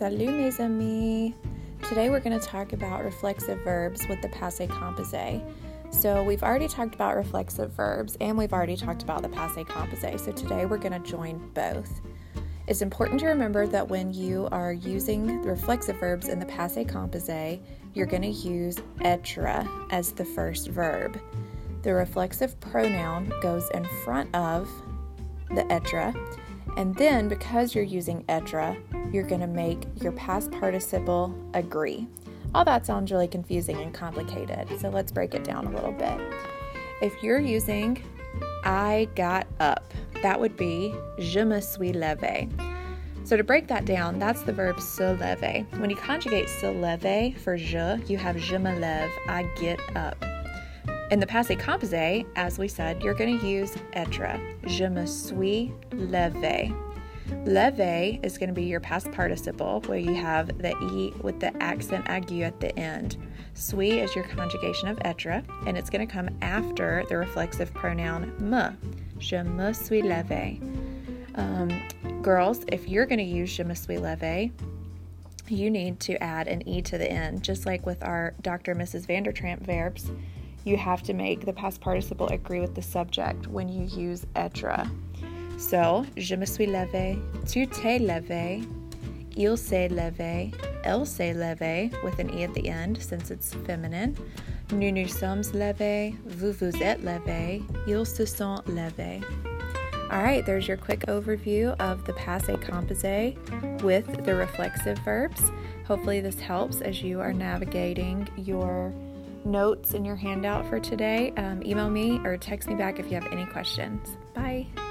Salut mes amis! Today we're going to talk about reflexive verbs with the passé composé. So we've already talked about reflexive verbs and we've already talked about the passé composé. So today we're going to join both. It's important to remember that when you are using the reflexive verbs in the passé composé, you're going to use être as the first verb. The reflexive pronoun goes in front of the être, and then because you're using être, you're going to make your past participle agree. All that sounds really confusing and complicated, so let's break it down a little bit. If you're using I got up, that would be je me suis levé. So to break that down, that's the verb se lever. When you conjugate se lever for je, you have je me lève, I get up. In the passé composé, as we said, you're going to use être. Je me suis levé. Levé is going to be your past participle, where you have the E with the accent aigu at the end. Suis is your conjugation of être, and it's going to come after the reflexive pronoun me. Je me suis levé. Girls, if you're going to use je me suis levé, you need to add an E to the end, just like with our Dr. and Mrs. Vandertramp verbs. You have to make the past participle agree with the subject when you use être. So, je me suis levé, tu t'es levé, il s'est levé, elle s'est levé, with an E at the end since it's feminine. Nous nous sommes levés, vous vous êtes levés, ils se sont levés. All right, there's your quick overview of the passé composé with the reflexive verbs. Hopefully this helps as you are navigating your notes in your handout for today. Email me or text me back if you have any questions. Bye.